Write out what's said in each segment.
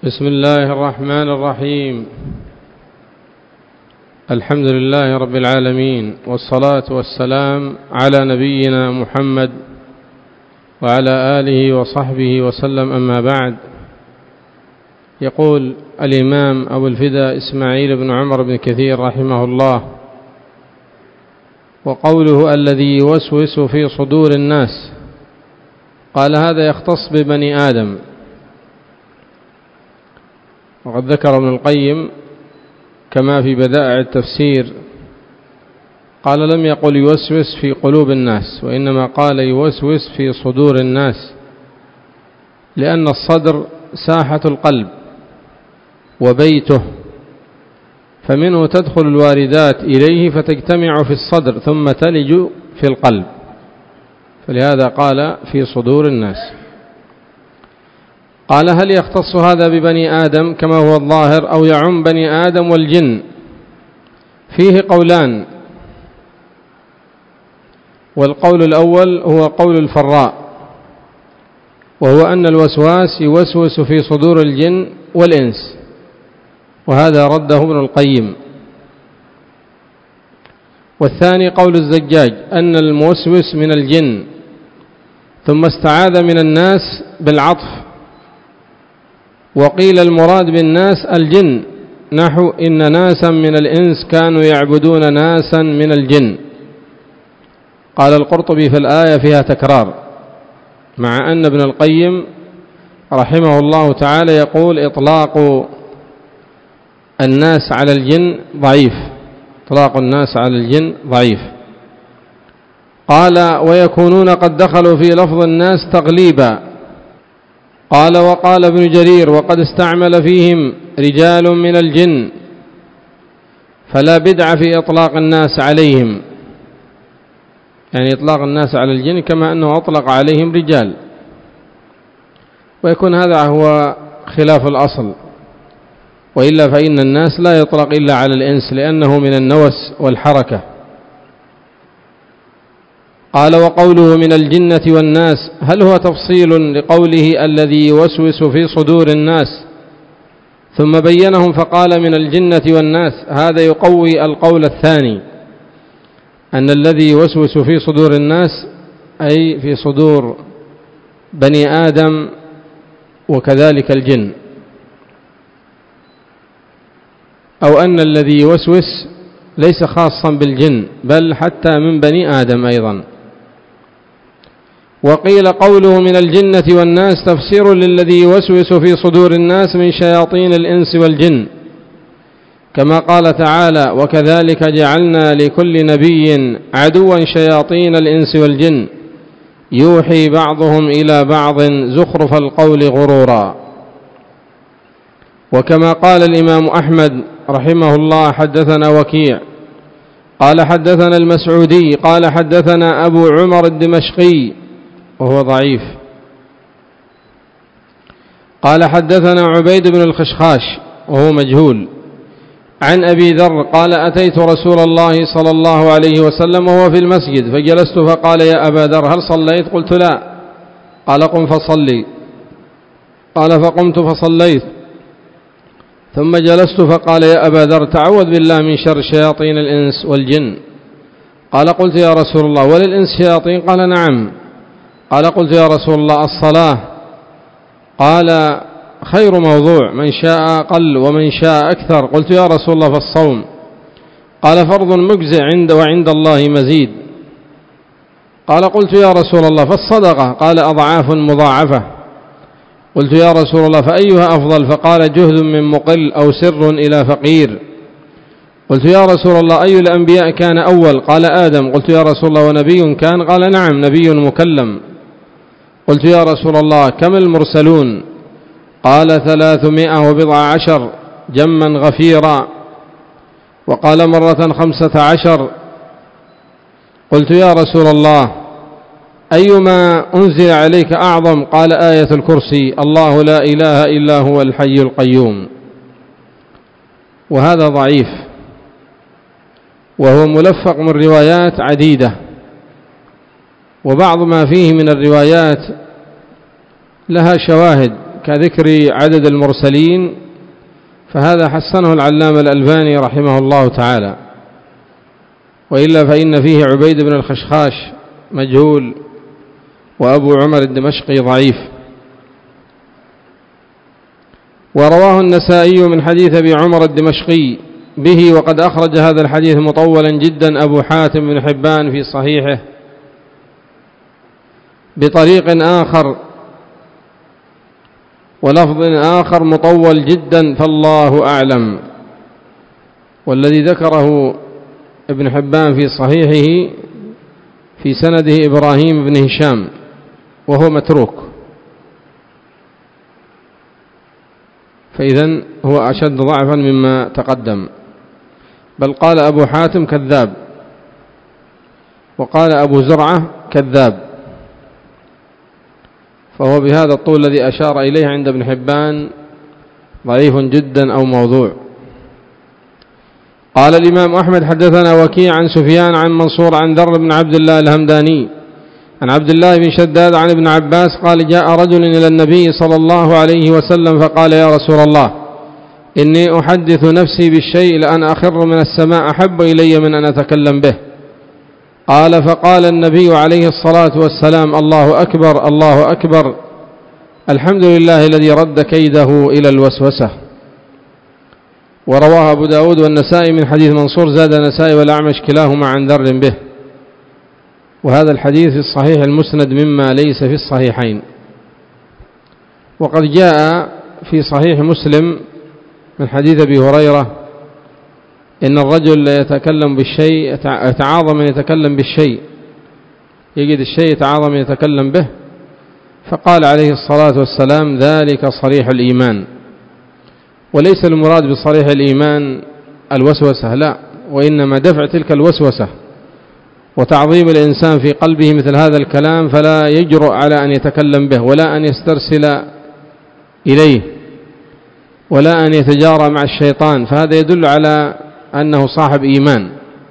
بسم الله الرحمن الرحيم. الحمد لله رب العالمين، والصلاة والسلام على نبينا محمد وعلى آله وصحبه وسلم، أما بعد. يقول الإمام أبو الفداء إسماعيل بن عمر بن كثير رحمه الله: وقوله الذي يوسوس في صدور الناس، قال هذا يختص ببني آدم. وقد ذكر ابن القيم كما في بدائع التفسير، قال لم يقل يوسوس في قلوب الناس، وإنما قال يوسوس في صدور الناس، لأن الصدر ساحة القلب وبيته، فمنه تدخل الواردات إليه فتجتمع في الصدر ثم تلج في القلب، فلهذا قال في صدور الناس. قال هل يختص هذا ببني آدم كما هو الظاهر، أو يعم بني آدم والجن؟ فيه قولان، والقول الأول هو قول الفراء، وهو أن الوسواس يوسوس في صدور الجن والإنس، وهذا رده ابن القيم. والثاني قول الزجاج أن الموسوس من الجن، ثم استعاذ من الناس بالعطف، وقيل المراد بالناس الجن، نحو إن ناسا من الإنس كانوا يعبدون ناسا من الجن. قال القرطبي في الآية فيها تكرار، مع أن ابن القيم رحمه الله تعالى يقول إطلاق الناس على الجن ضعيف، إطلاق الناس على الجن ضعيف. قال ويكونون قد دخلوا في لفظ الناس تغليبا. قال وقال ابن جرير وقد استعمل فيهم رجال من الجن، فلا بدع في إطلاق الناس عليهم، يعني إطلاق الناس على الجن كما أنه أطلق عليهم رجال، ويكون هذا هو خلاف الأصل، وإلا فإن الناس لا يطلق إلا على الإنس لأنه من النوس والحركة. قال وقوله من الجنة والناس، هل هو تفصيل لقوله الذي يوسوس في صدور الناس ثم بينهم فقال من الجنة والناس؟ هذا يقوي القول الثاني، أن الذي يوسوس في صدور الناس أي في صدور بني آدم وكذلك الجن، أو أن الذي يوسوس ليس خاصا بالجن بل حتى من بني آدم أيضا. وقيل قوله من الجنة والناس تفسير للذي يوسوس في صدور الناس من شياطين الإنس والجن، كما قال تعالى وكذلك جعلنا لكل نبي عدوا شياطين الإنس والجن يوحي بعضهم إلى بعض زخرف القول غرورا. وكما قال الإمام أحمد رحمه الله حدثنا وكيع قال حدثنا المسعودي قال حدثنا أبو عمر الدمشقي وهو ضعيف قال حدثنا عبيد بن الخشخاش وهو مجهول عن أبي ذر قال أتيت رسول الله صلى الله عليه وسلم وهو في المسجد فجلست فقال يا أبا ذر هل صليت؟ قلت لا. قال قم فصلي. قال فقمت فصليت، ثم جلست فقال يا أبا ذر تعوذ بالله من شر شياطين الإنس والجن. قال قلت يا رسول الله وللإنس شياطين؟ قال نعم. قال قلت يا رسول الله الصلاة؟ قال خير موضوع، من شاء قل ومن شاء أكثر. قلت يا رسول الله فالصوم؟ قال فرض مجزئ وعند الله مزيد. قال قلت يا رسول الله فالصدقة؟ قال أضعاف مضاعفة. قلت يا رسول الله فأيها أفضل؟ فقال جهد من مقل أو سر إلى فقير. قلت يا رسول الله أي الأنبياء كان أول؟ قال آدم. قلت يا رسول الله ونبي كان؟ قال نعم نبي مكلم. قلت يا رسول الله كم المرسلون؟ قال 314 جما غفيرا. وقال مرة 15. قلت يا رسول الله أيما أنزل عليك أعظم؟ قال آية الكرسي الله لا إله إلا هو الحي القيوم. وهذا ضعيف، وهو ملفق من روايات عديدة، وبعض ما فيه من الروايات لها شواهد كذكر عدد المرسلين فهذا حسنه العلامة الألباني رحمه الله تعالى، وإلا فإن فيه عبيد بن الخشخاش مجهول، وأبو عمر الدمشقي ضعيف. ورواه النسائي من حديث أبي عمر الدمشقي به، وقد أخرج هذا الحديث مطولا جدا أبو حاتم بن حبان في صحيحه بطريق آخر ولفظ آخر مطول جدا، فالله أعلم. والذي ذكره ابن حبان في صحيحه في سنده إبراهيم بن هشام وهو متروك، فإذن هو أشد ضعفا مما تقدم. بل قال أبو حاتم كذاب، وقال أبو زرعة كذاب، فهو بهذا الطول الذي أشار إليه عند ابن حبان ضعيف جدا أو موضوع. قال الإمام أحمد حدثنا وكيع عن سفيان عن منصور عن ذر بن عبد الله الهمداني عن عبد الله بن شداد عن ابن عباس قال جاء رجل إلى النبي صلى الله عليه وسلم فقال يا رسول الله إني أحدث نفسي بالشيء لأن أخر من السماء أحب إلي من أن أتكلم به. قال فقال النبي عليه الصلاة والسلام الله أكبر الله أكبر، الحمد لله الذي رد كيده إلى الوسوسة. ورواه أبو داود والنسائي من حديث منصور، زاد النسائي والأعمش كلاهما عن ذر به. وهذا الحديث في الصحيح المسند مما ليس في الصحيحين. وقد جاء في صحيح مسلم من حديث أبي هريرة إن الرجل يتكلم بالشيء يتعاظم من يتكلم بالشيء، يجد الشيء يتعاظم من يتكلم به، فقال عليه الصلاة والسلام ذلك صريح الإيمان. وليس المراد بصريح الإيمان الوسوسة، لا، وإنما دفع تلك الوسوسة وتعظيم الإنسان في قلبه مثل هذا الكلام، فلا يجرؤ على أن يتكلم به ولا أن يسترسل إليه ولا أن يتجارى مع الشيطان، فهذا يدل على أنه صاحب إيمان.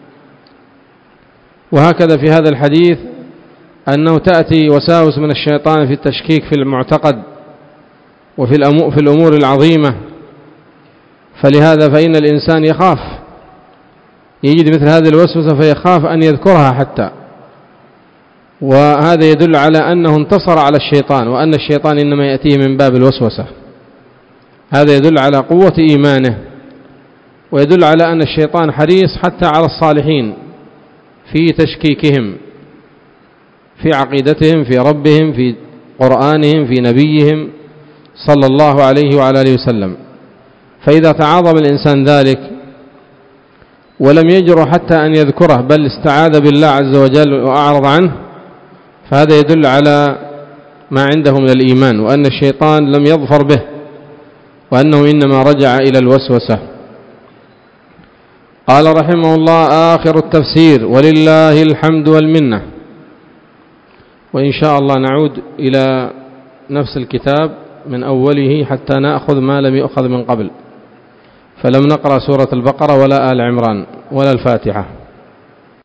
وهكذا في هذا الحديث أنه تأتي وساوس من الشيطان في التشكيك في المعتقد وفي الأمور العظيمة، فلهذا فإن الإنسان يخاف، يجد مثل هذه الوسوسة فيخاف أن يذكرها حتى، وهذا يدل على أنه انتصر على الشيطان، وأن الشيطان إنما يأتيه من باب الوسوسة. هذا يدل على قوة إيمانه، ويدل على أن الشيطان حريص حتى على الصالحين في تشكيكهم في عقيدتهم في ربهم في قرآنهم في نبيهم صلى الله عليه وعلى آله وسلم. فإذا تعاظم الإنسان ذلك ولم يجر حتى أن يذكره بل استعاذ بالله عز وجل وأعرض عنه، فهذا يدل على ما عنده من الإيمان، وأن الشيطان لم يظفر به، وأنه إنما رجع إلى الوسوسة. قال رحمه الله آخر التفسير ولله الحمد والمنة. وإن شاء الله نعود إلى نفس الكتاب من أوله حتى نأخذ ما لم يؤخذ من قبل، فلم نقرأ سورة البقرة ولا آل عمران ولا الفاتحة.